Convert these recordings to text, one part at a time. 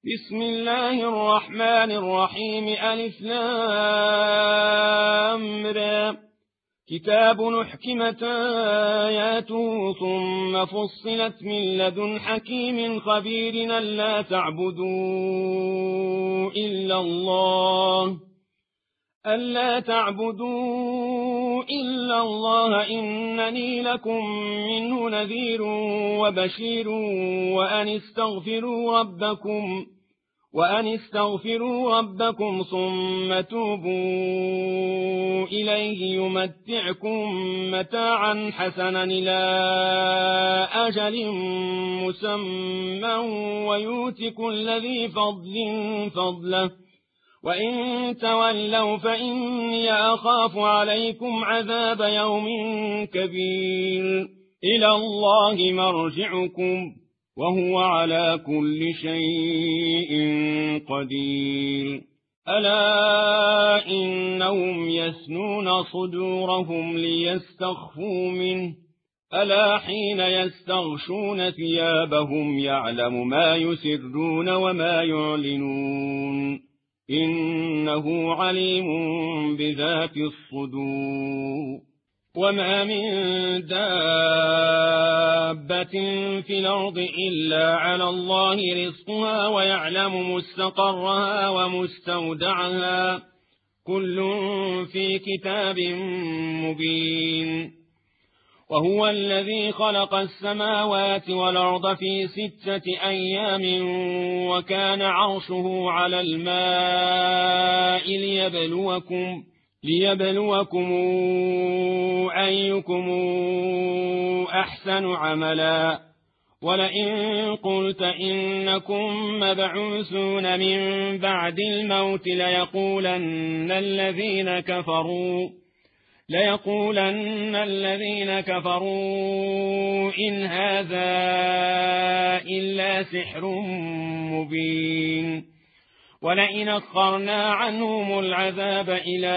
بسم الله الرحمن الرحيم ألف لام را كتاب أحكمت آياته ثم فصلت من لدن حكيم خبير ألا تعبدوا إلا الله إنني لكم منه نذير وبشير وأن استغفروا ربكم ثم توبوا إليه يمتعكم متاعا حسنا إلى أجل مسمى ويؤت كل ذي فضل فضله وإن تولوا فإني أخاف عليكم عذاب يوم كبير إلى الله مرجعكم وهو على كل شيء قدير ألا إنهم يثنون صدورهم ليستخفوا منه ألا حين يستغشون ثيابهم يعلم ما يسرون وما يعلنون إنه عليم بذات الصدور وما من دابة في الأرض إلا على الله رزقها ويعلم مستقرها ومستودعها كل في كتاب مبين وهو الذي خلق السماوات والأرض في 6 أيام وكان عرشه على الماء ليبلوكم أيكم أحسن عملا ولئن قلت إنكم مبعوثون من بعد الموت ليقولن الذين كفروا إن هذا إلا سحر مبين ولئن أخرنا عنهم العذاب إلى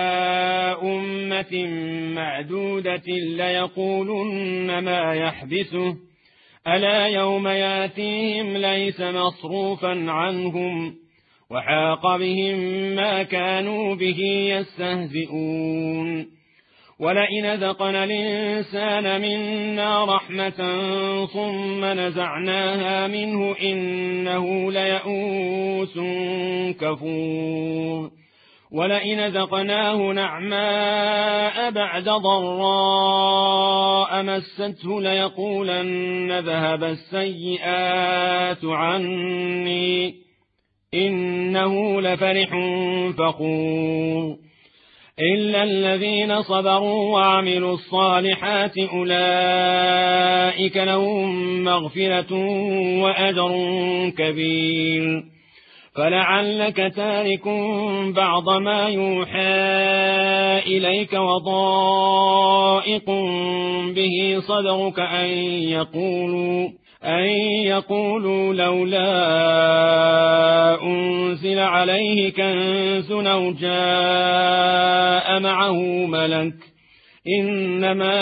أمة معدودة ليقولن ما يحبسه ألا يوم ياتيهم ليس مصروفا عنهم وحاق بهم ما كانوا به يستهزئون ولئن ذقنا الإنسان منا رحمة ثم نزعناها منه إنه ليئوس كفور ولئن ذقناه نعماء بعد ضراء مسته ليقولن ذهب السيئات عني إنه لفرح فخور إلا الذين صبروا وعملوا الصالحات أولئك لهم مغفرة وأجر كبير فلعلك تارك بعض ما يوحى إليك وضائق به صدرك أن يقولوا لولا أنزل عليه كنز أو جاء معه ملك إنما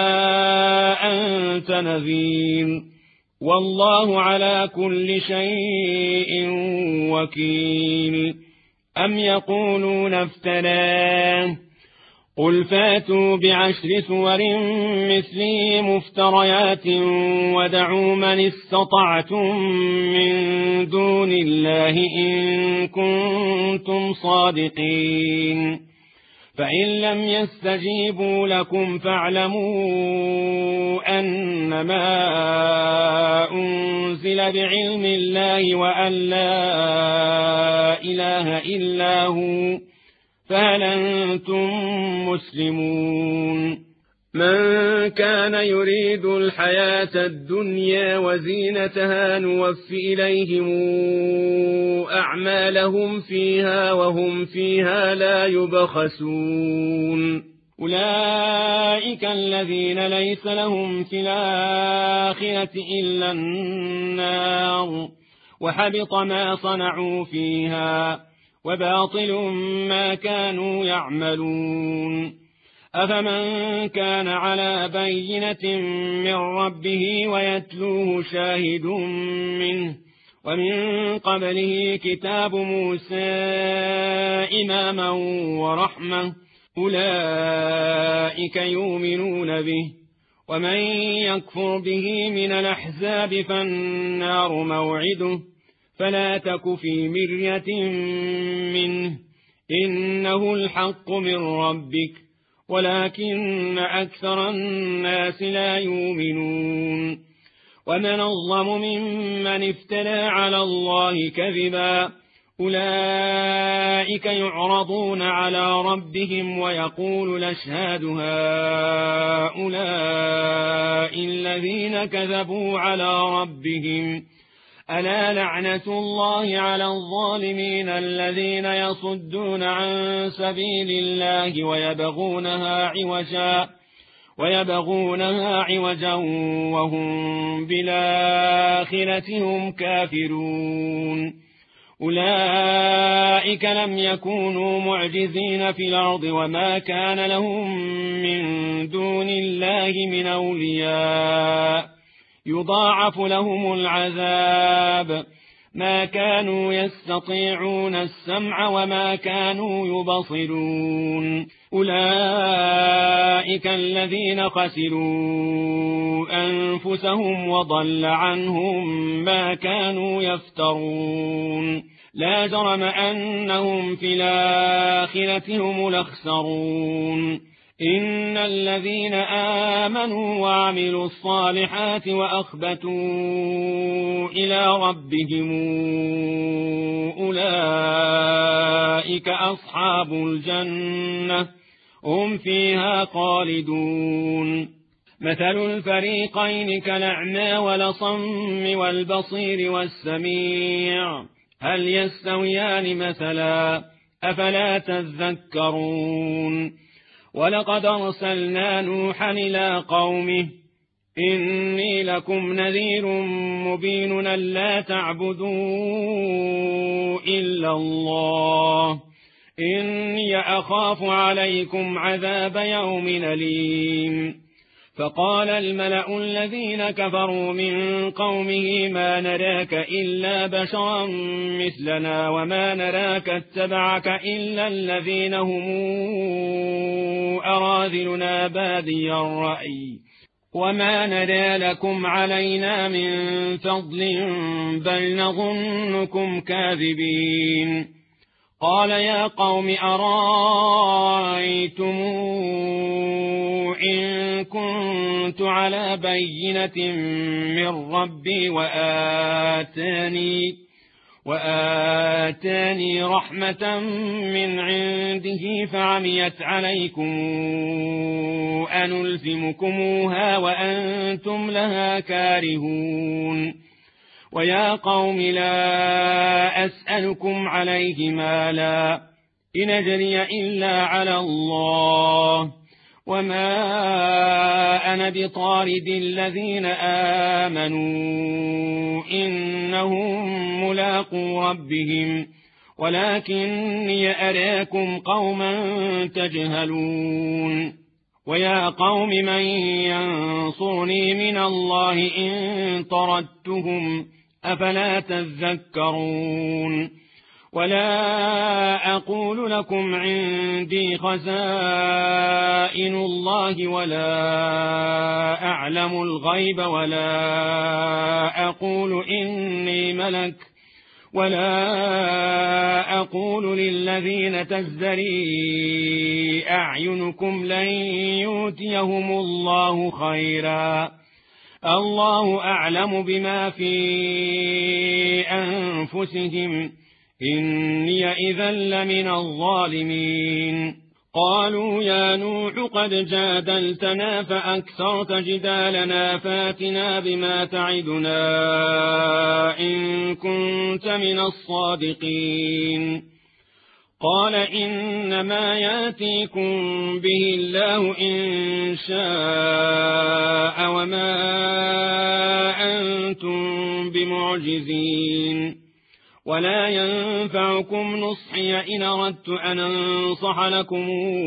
أنت نذير والله على كل شيء وكيل أم يقولون افتراه قل فاتوا ب10 سور مثله مفتريات ودعوا من استطعتم من دون الله إن كنتم صادقين فإن لم يستجيبوا لكم فاعلموا أنما أنزل بعلم الله وأن لا إله إلا هو فهل أنتم مسلمون من كان يريد الحياة الدنيا وزينتها نوفي إليهم أعمالهم فيها وهم فيها لا يبخسون أولئك الذين ليس لهم في الآخرة إلا النار وحبط ما صنعوا فيها وباطل ما كانوا يعملون أفمن كان على بينة من ربه ويتلوه شاهد منه ومن قبله كتاب موسى إماما ورحمة أولئك يؤمنون به ومن يكفر به من الأحزاب فالنار موعده فلا تك في مرية منه إنه الحق من ربك ولكن أكثر الناس لا يؤمنون ومن أظلم ممن افترى على الله كذبا أولئك يعرضون على ربهم ويقول الأشهاد هؤلاء الذين كذبوا على ربهم ألا لعنة الله على الظالمين الذين يصدون عن سبيل الله ويبغونها عوجا وهم بالآخرة هم كافرون أولئك لم يكونوا معجزين في الأرض وما كان لهم من دون الله من أولياء يضاعف لهم العذاب ما كانوا يستطيعون السمع وما كانوا يبصرون أولئك الذين خسروا أنفسهم وضل عنهم ما كانوا يفترون لا جرم أنهم في الآخرة هم الأخسرون إن الذين آمنوا وعملوا الصالحات وأخبتوا إلى ربهم أولئك أصحاب الجنة هم فيها خالدون مثل الفريقين كالأعمى والأصم والبصير والسميع هل يستويان مثلا أفلا تذكرون ولقد أرسلنا نوحا إلى قومه إني لكم نذير مبين ألا تعبدوا إلا الله إني أخاف عليكم عذاب يوم أليم فقال الملأ الذين كفروا من قومه ما نراك إلا بشرا مثلنا وما نراك اتبعك إلا الذين هم أراذلنا بادي الرأي وما نرى لكم علينا من فضل بل نظنكم كاذبين قال يا قوم أرأيتم إن كنت على بينة من ربي وآتاني رحمة من عنده فعميت عليكم أنلزمكموها وأنتم لها كارهون ويا قوم لا أسألكم عليه مالا إن أجري إلا على الله وما أنا بطارد الذين آمنوا إنهم ملاقو ربهم ولكني أراكم قوما تجهلون ويا قوم من ينصرني من الله إن طردتهم أفلا تذكرون ولا أقول لكم عندي خزائن الله ولا أعلم الغيب ولا أقول إني ملك ولا أقول للذين تزدري أعينكم لن يؤتيهم الله خيرا الله أعلم بما في أنفسهم إني إذا لمن الظالمين قالوا يا نوح قد جادلتنا فأكثرت جدالنا فاتنا بما تعدنا إن كنت من الصادقين قال إنما ياتيكم به الله إن شاء وما أنتم بمعجزين ولا ينفعكم نصحي إن أردت أن أنصح لكم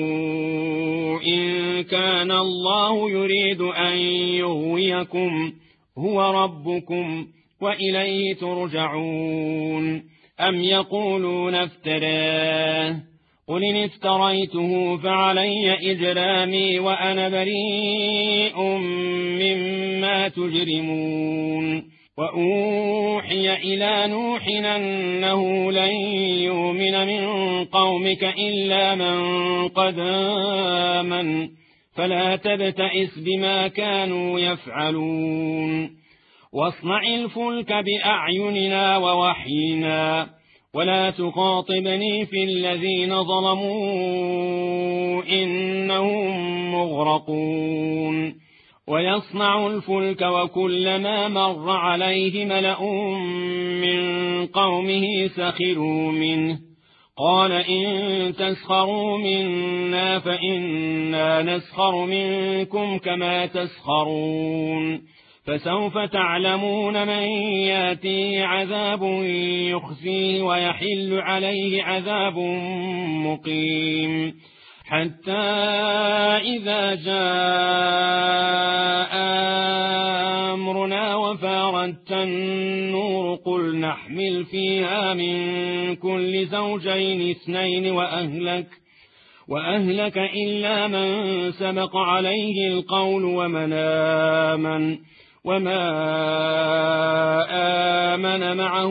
إن كان الله يريد أن يغويكم هو ربكم وإليه ترجعون أم يقولون افتراه قل إن افتريته فعلي إجرامي وأنا بريء مما تجرمون وأوحي إلى نوح أنه لن يؤمن من قومك إلا من قد آمن فلا تبتئس بما كانوا يفعلون واصنع الفلك بأعيننا ووحينا ولا تخاطبني في الذين ظلموا إنهم مغرقون ويصنع الفلك وكلما مر عليه ملأ من قومه سخروا منه قال إن تسخروا منا فإنا نسخر منكم كما تسخرون فسوف تعلمون من ياتيه عذاب يخزيه ويحل عليه عذاب مقيم حتى إذا جاء أمرنا وفارت النور قل نحمل فيها من كل زوجين اثنين وأهلك إلا من سبق عليه القول ومن آمن وما آمن معه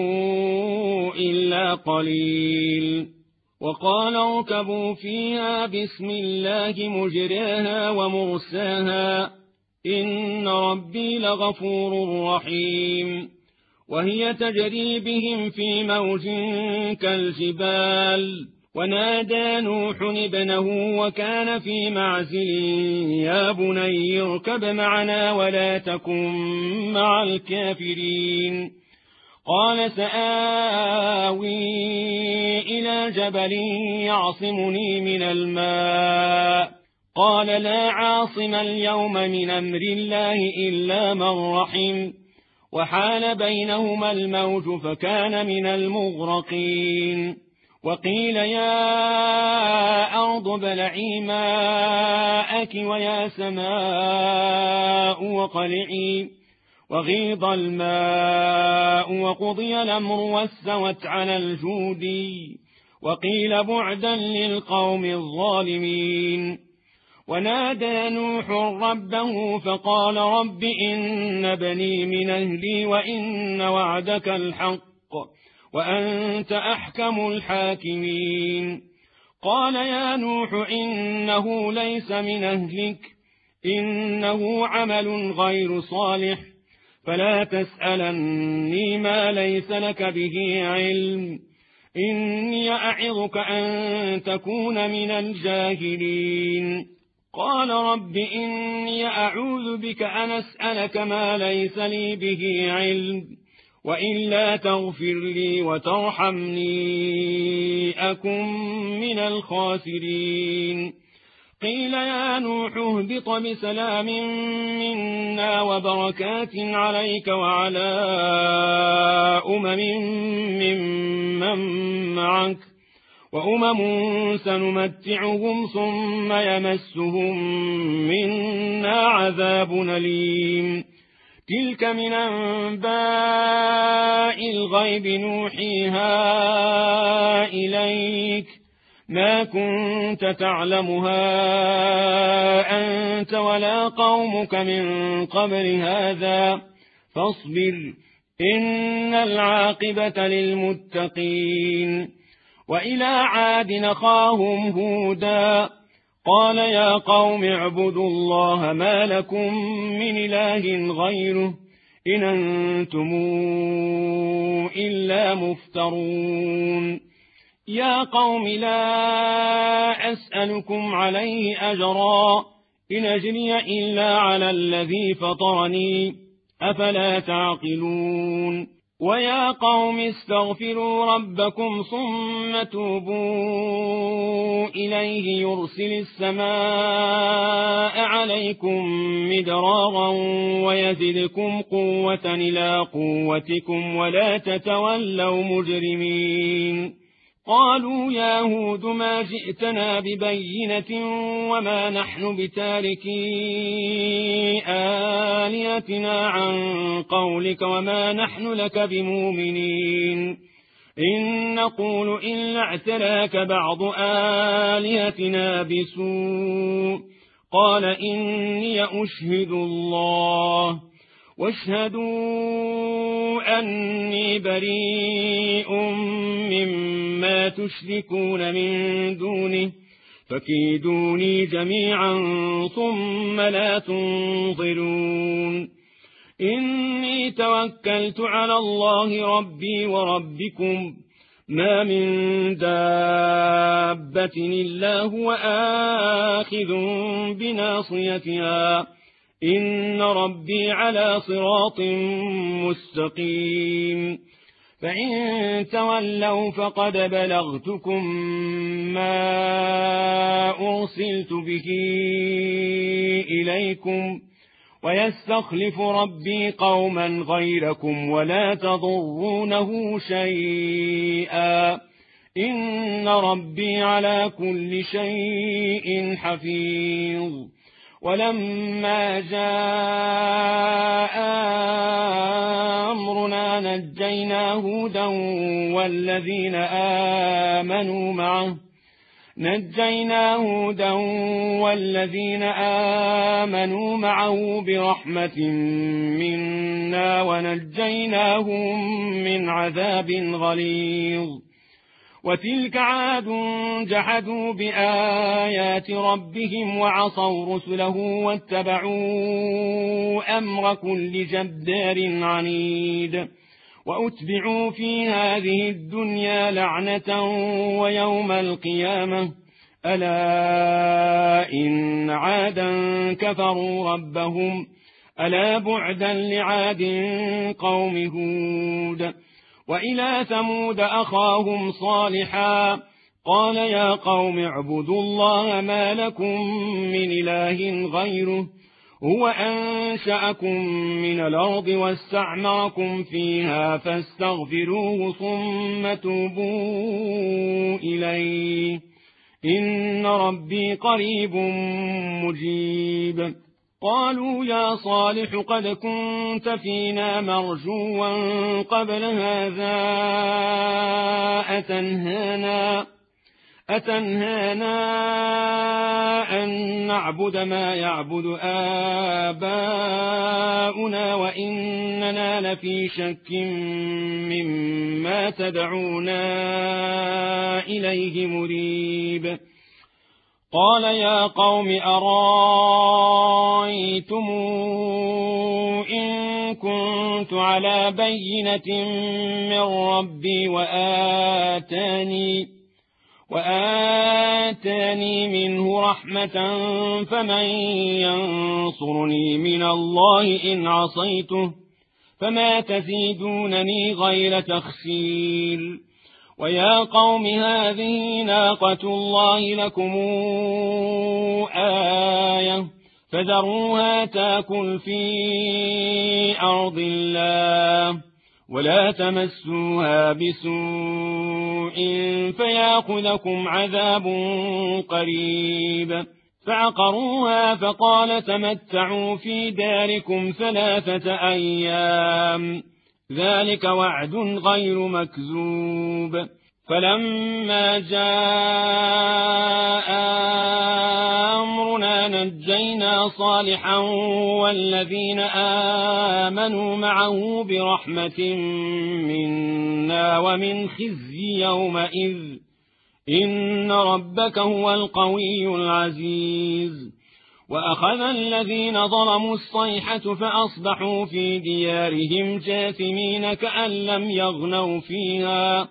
إلا قليل وقال اركبوا فيها بسم الله مجريها ومرساها إن ربي لغفور رحيم وهي تجري بهم في موج كالجبال ونادى نوح ابنه وكان في معزل يا بني اركب معنا ولا تكن مع الكافرين قال سآوي إلى جبل يعصمني من الماء قال لا عاصم اليوم من أمر الله إلا من رحم وحال بينهما الموج فكان من المغرقين وقيل يا أرض ابلعي ماءك ويا سماء وقلعي وغيض الماء وقضي الأمر واستوت على الجودي وقيل بعدا للقوم الظالمين ونادى نوح ربه فقال رب إن بني من أهلي وإن وعدك الحق وأنت أحكم الحاكمين قال يا نوح إنه ليس من أهلك إنه عمل غير صالح فلا تسألني ما ليس لك به علم إني أعظك أن تكون من الجاهلين قال رب إني أعوذ بك أن أسألك ما ليس لي به علم وإلا تغفر لي وترحمني أكن من الخاسرين قيل يا نوح اهبط بسلام منا وبركات عليك وعلى ممن معك وأمم سنمتعهم ثم يمسهم منا عذاب أليم تلك من أنباء الغيب نوحيها إليك ما كنت تعلمها أنت ولا قومك من قبل هذا فاصبر إن العاقبة للمتقين وإلى عاد أخاهم هودا قال يا قوم اعبدوا الله ما لكم من إله غيره إن أنتم إلا مفترون يا قوم لا أسألكم عليه أجرا إن أجري إلا على الذي فطرني أفلا تعقلون ويا قوم استغفروا ربكم ثم توبوا إليه يرسل السماء عليكم مدرارا ويزدكم قوة إلى قوتكم ولا تتولوا مجرمين قالوا يا هود ما جئتنا ببينة وما نحن بتاركي آلهتنا عن قولك وما نحن لك بمؤمنين إن نقول إلا اعتراك بعض آلهتنا بسوء قال إني أشهد الله واشهدوا أني بريء مما تشركون من دونه فكيدوني جميعا ثم لا تنظرون إني توكلت على الله ربي وربكم ما من دابة إلا هو آخذ بناصيتها إن ربي على صراط مستقيم فإن تولوا فقد بلغتكم ما أرسلت به إليكم ويستخلف ربي قوما غيركم ولا تضرونه شيئا إن ربي على كل شيء حفيظ ولما جاء أمرنا نجينا هودا والذين آمنوا معه برحمة منا ونجيناهم من عذاب غليظ وتلك عاد جحدوا بآيات ربهم وعصوا رسله واتبعوا أمر كل جبار عنيد وأتبعوا في هذه الدنيا لعنة ويوم القيامة ألا إن عادا كفروا ربهم ألا بعدا لعاد قوم هود وإلى ثمود أخاهم صالحا قال يا قوم اعبدوا الله ما لكم من إله غيره هو أنشأكم من الأرض واستعمركم فيها فاستغفروه ثم توبوا إليه إن ربي قريب مجيب قالوا يا صالح قد كنت فينا مرجوا قبل هذا أتنهانا أن نعبد ما يعبد آباؤنا وإننا لفي شك مما تدعونا إليه مريب قال يا قوم أرأيتم إن كنت على بينة من ربي وآتاني منه رحمة فمن ينصرني من الله إن عصيته فما تزيدونني غير تخسير ويا قوم هذه ناقة الله لكم آية فذروها تاكل في أرض الله ولا تمسوها بسوء فيأخذكم عذاب قريب فعقروها فقال تمتعوا في داركم 3 أيام ذلك وعد غير مكذوب فلما جاء أمرنا نجينا صالحا والذين آمنوا معه برحمة منا ومن خزي يومئذ إن ربك هو القوي العزيز وأخذ الذين ظلموا الصيحة فأصبحوا في ديارهم جاثمين كأن لم يغنوا فيها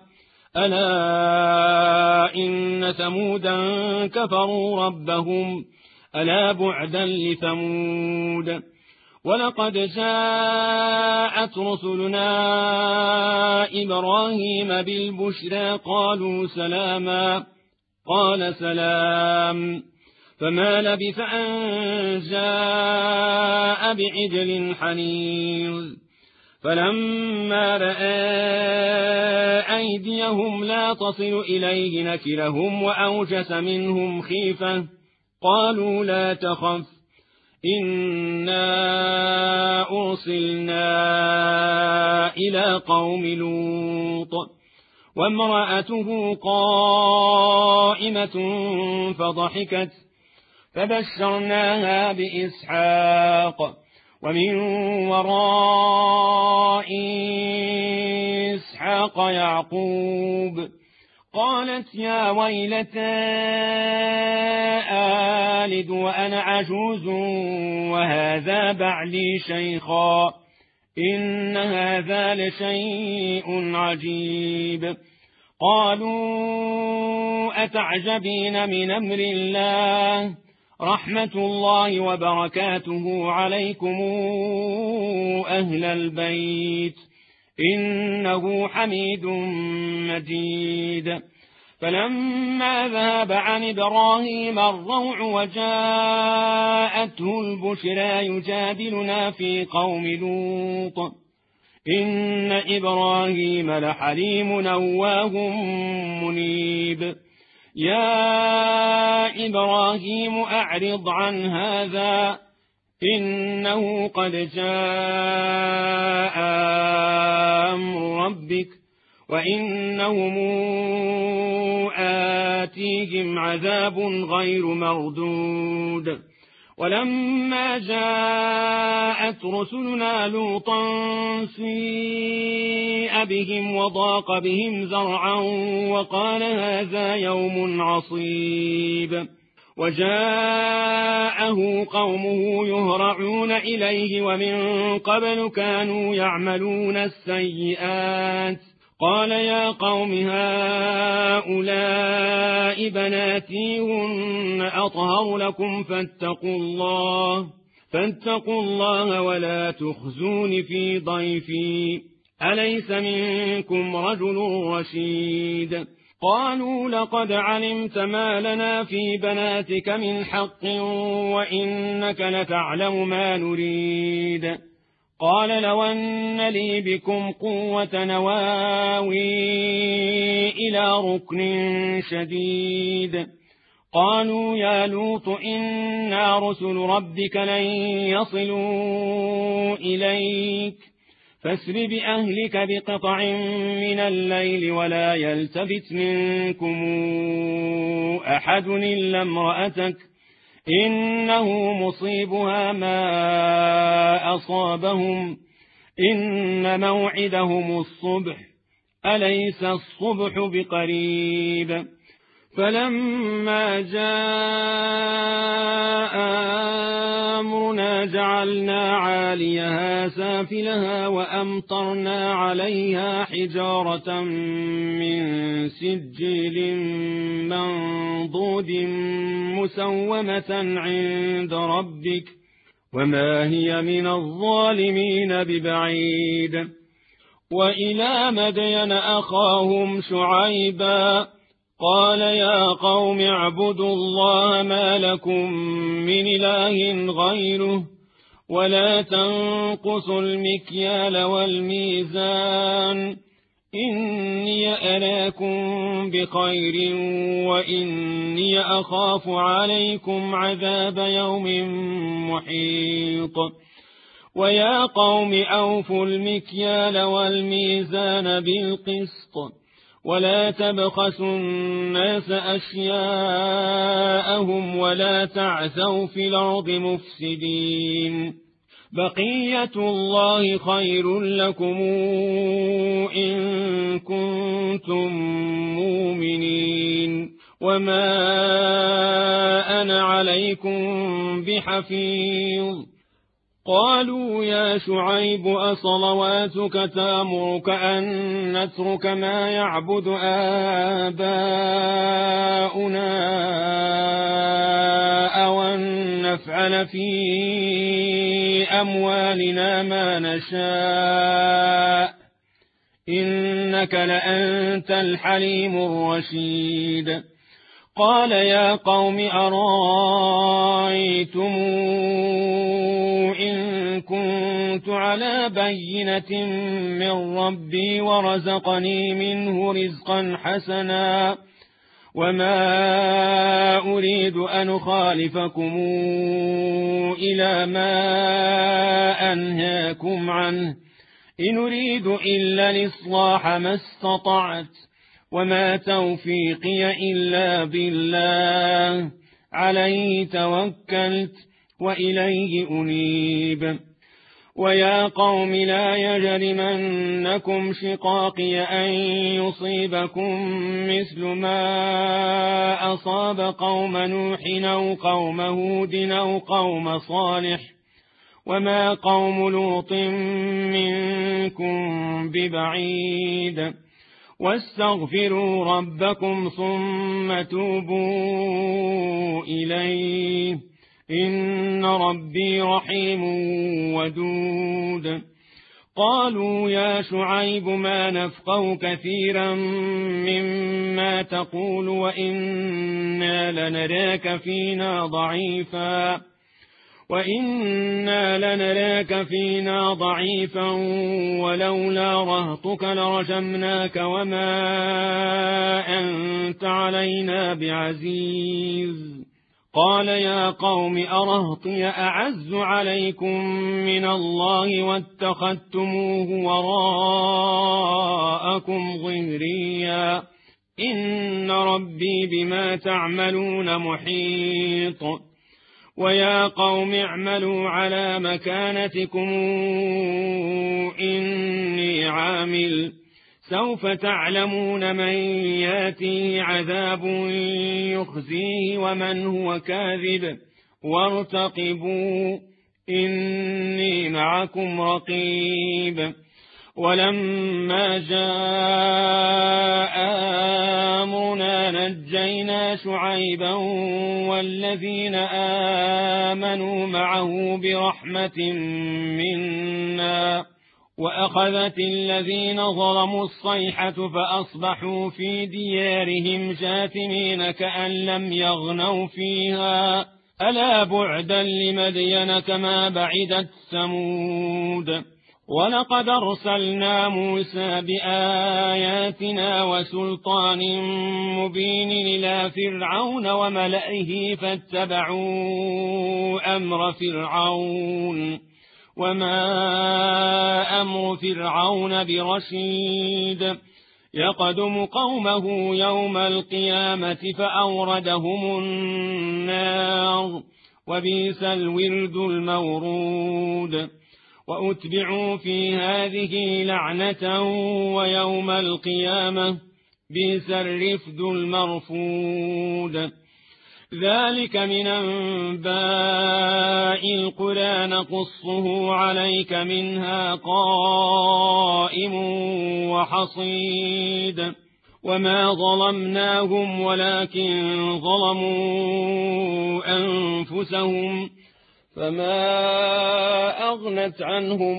ألا إن ثمودا كفروا ربهم ألا بعدا لثمود ولقد جاءت رسلنا إبراهيم بالبشرى قالوا سلاما قال سلام فما لبث أن جاء بعجل حنيظ فلما رأى أيديهم لا تصل إليه نكرهم وأوجس منهم خيفة قالوا لا تخف إنا أرسلنا إلى قوم لوط وامرأته قائمة فضحكت فبشرناها بإسحاق ومن وراء إسحاق يعقوب قالت يا ويلتى آلد وأنا عجوز وهذا بعلي شيخا إن هذا لشيء عجيب قالوا أتعجبين من أمر الله رحمة الله وبركاته عليكم أهل البيت إنه حميد مجيد فلما ذهب عن إبراهيم الروع وجاءته البشرى يجادلنا في قوم لوط إن إبراهيم لحليم أواه منيب يا إبراهيم أعرض عن هذا إنه قد جاء أمر ربك وإنهم آتيهم عذاب غير مردود ولما جاءت رسلنا لوطا سيء بهم وضاق بهم ذرعا وقال هذا يوم عصيب وجاءه قومه يهرعون إليه ومن قبل كانوا يعملون السيئات قال يا قوم هؤلاء بناتي هن أطهر لكم فاتقوا الله ولا تخزون في ضيفي أليس منكم رجل رشيد قالوا لقد علمت ما لنا في بناتك من حق وإنك لتعلم ما نريد قال لو أن لي بكم قوة نواوي إلى ركن شديد قالوا يا لوط إنا رسل ربك لن يصلوا إليك فاسر بأهلك بقطع من الليل ولا يلتفت منكم أحد إلا امرأتك إنه مصيبها ما أصابهم إن موعدهم الصبح أليس الصبح بقريب فلما جاء أمرنا جعلنا عاليها سافلها وأمطرنا عليها حجارة من سجيل منضود مسومة عند ربك وما هي من الظالمين ببعيد وإلى مدين أخاهم شعيبا قال يا قوم اعبدوا الله ما لكم من إله غيره ولا تنقصوا المكيال والميزان إني أراكم بخير وإني أخاف عليكم عذاب يوم محيط ويا قوم أوفوا المكيال والميزان بالقسط ولا تبخسوا الناس أشياءهم ولا تعثوا في الأرض مفسدين بقية الله خير لكم إن كنتم مؤمنين وما أنا عليكم بحفيظ قالوا يا شعيب أصلواتك تأمرك أن نترك ما يعبد آباؤنا أو أن نفعل في أموالنا ما نشاء إنك لأنت الحليم الرشيد قال يا قوم أرأيتم إن كنت على بينة من ربي ورزقني منه رزقا حسنا وما أريد أن أخالفكم إلى ما أنهاكم عنه إن أريد إلا الإصلاح ما استطعت وما توفيقي إلا بالله عليه توكلت وإليه أنيب ويا قوم لا يجرمنكم شقاقي أن يصيبكم مثل ما أصاب قوم نوح أو قوم هود أو قوم صالح وما قوم لوط منكم ببعيد واستغفروا ربكم ثم توبوا إليه إن ربي رحيم ودود قالوا يا شعيب ما نفقه كثيرا مما تقول وإنا لنراك فينا ضعيفا ولولا رهطك لرجمناك وما أنت علينا بعزيز قال يا قوم أرهطي أعز عليكم من الله واتخذتموه وراءكم ظهريا إن ربي بما تعملون محيط ويا قوم اعملوا على مكانتكم إني عامل سوف تعلمون من ياتيه عذاب يخزيه ومن هو كاذب وارتقبوا إني معكم رقيب ولما جاء أمرنا نجينا شعيبا والذين آمنوا معه برحمة منا وأخذت الذين ظلموا الصيحة فأصبحوا في ديارهم جاثمين كأن لم يغنوا فيها ألا بعدا لمدين كما بعدت ثمود ولقد أرسلنا موسى بآياتنا وسلطان مبين إلى فرعون وملئه فاتبعوا أمر فرعون وما أمر فرعون برشيد يقدم قومه يوم القيامة فأوردهم النار وبئس الورد المورود وأتبعوا في هذه لعنة ويوم القيامة بئس الرفد المرفود ذلك من أنباء القرى نقصه عليك منها قائم وحصيد وما ظلمناهم ولكن ظلموا أنفسهم فما أغنت عنهم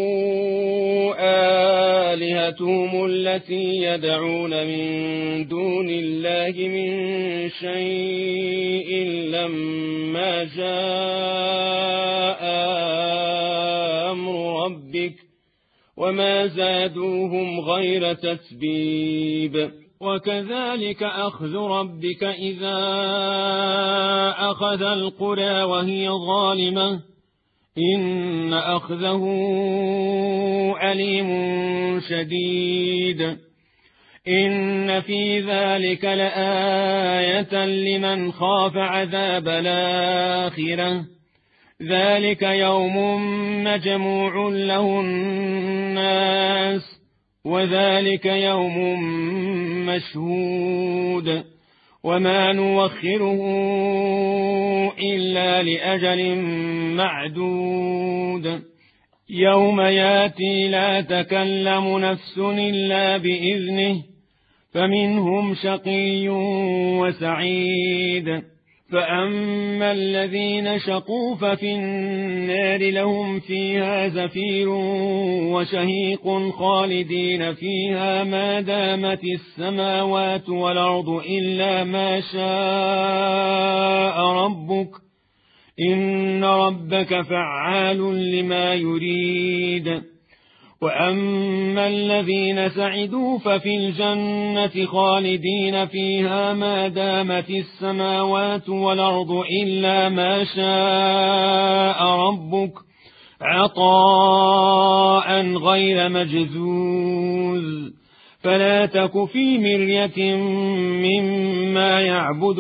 آلهتهم التي يدعون من دون الله من شيء لما جاء أمر ربك وما زادوهم غير تتبيب وكذلك أخذ ربك إذا أخذ القرى وهي ظالمة إن أخذه أليم شديد إن في ذلك لآية لمن خاف عذاب الآخرة ذلك يوم مجموع له الناس وذلك يوم مشهود وما نوخره إلا لأجل معدود يوم ياتي لا تكلم نفس إلا بإذنه فمنهم شقي وسعيد فأما الذين شقوا ففي النار لهم فيها زفير وشهيق خالدين فيها ما دامت السماوات والأرض إلا ما شاء ربك إن ربك فعال لما يريد. وأما الذين سعدوا ففي الجنة خالدين فيها ما دامت السماوات والأرض إلا ما شاء ربك عطاء غير مجذوذ. فلا تك في مرية مما يعبد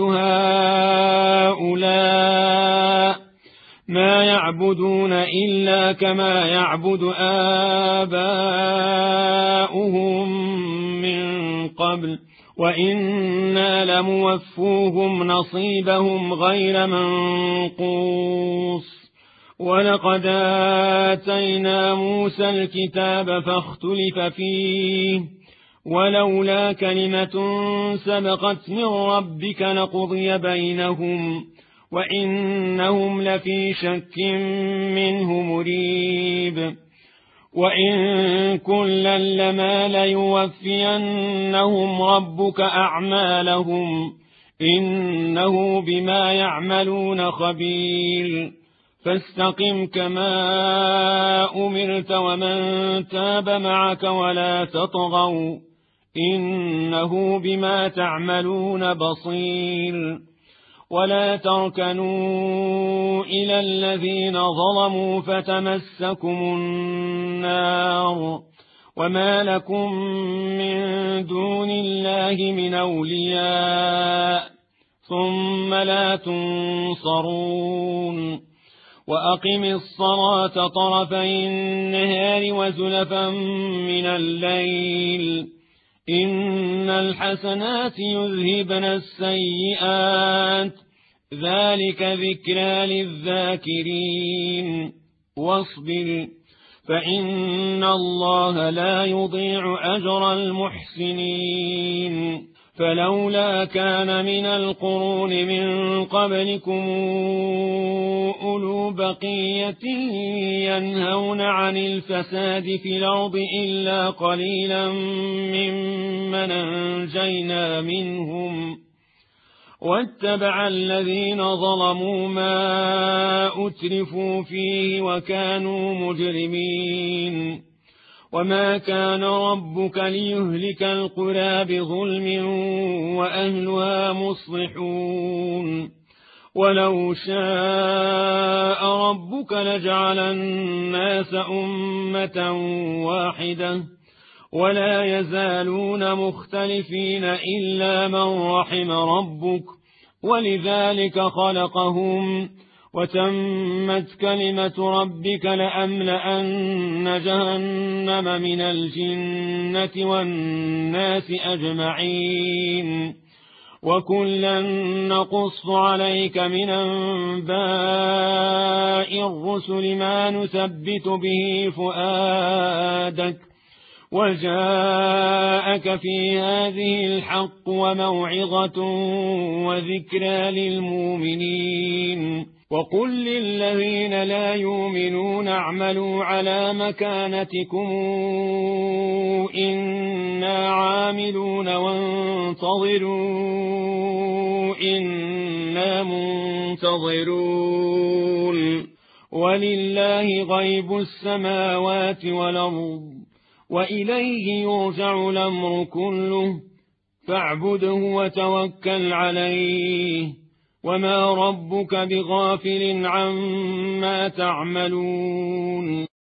هؤلاء ما يعبدون إلا كما يعبد آباؤهم من قبل وإنا لموفوهم نصيبهم غير منقوص. ولقد آتينا موسى الكتاب فاختلف فيه ولولا كلمة سبقت من ربك لقضي بينهم وإنهم لفي شك منه مريب. وإن كلا لما ليوفينهم ربك أعمالهم إنه بما يعملون خبير. فاستقم كما أمرت ومن تاب معك ولا تطغوا إنه بما تعملون بصير. ولا تركنوا إلى الذين ظلموا فتمسكم النار وما لكم من دون الله من أولياء ثم لا تنصرون. وأقم الصلاة طرفي النهار وزلفا من الليل إن الحسنات يذهبن السيئات ذلك ذكرى للذاكرين. واصبر فإن الله لا يضيع أجر المحسنين. فلولا كان من القرون من قبلكم أولو بقية ينهون عن الفساد في الأرض إلا قليلا ممن أنجينا منهم واتبع الذين ظلموا ما أترفوا فيه وكانوا مجرمين. وما كان ربك ليهلك القرى بظلم وأهلها مصلحون. ولو شاء ربك لجعل الناس أمة واحدة ولا يزالون مختلفين إلا من رحم ربك ولذلك خلقهم وتمت كلمة ربك لأملأن جهنم من الجنة والناس أجمعين. وكلا نقص عليك من أنباء الرسل ما نثبت به فؤادك وجاءك في هذه الحق وموعظة وذكرى للمؤمنين. وقل للذين لا يؤمنون اعملوا على مكانتكم إنا عاملون وانتظروا إنا منتظرون. ولله غيب السماوات والأرض وإليه يرجع الأمر كله فاعبده وتوكل عليه وما ربك بغافل عما تعملون.